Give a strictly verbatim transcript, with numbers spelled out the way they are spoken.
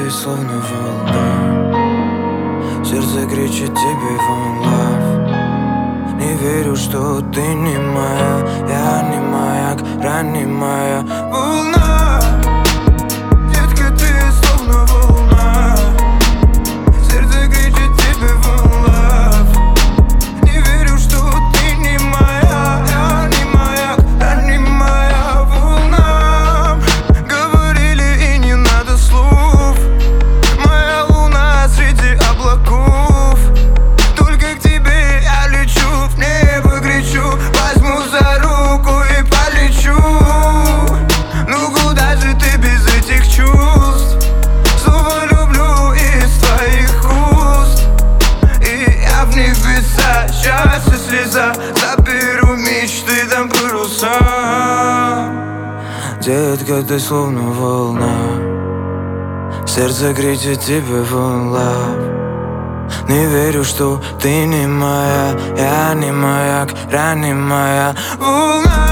ты словно волна, сердце кричит тебе one love. Не верю, что ты не моя, я не маяк, ранимая волна. Детка, ты словно волна, сердце кричит тебе one love. Не верю, что ты не моя, я не маяк, ранимая волна. Говорили, и не надо слов, моя луна среди облаков. Только к тебе я лечу, в небо кричу, возьму за руку и полечу. Ну куда же ты без этих чувств? Снова люблю из твоих уст, и я в них веса, счастье слеза. Заберу мечты, дам паруса. Детка, ты словно волна, сердце кричит тебе one love. Не верю, что ты не моя, я не маяк, ранимая волна.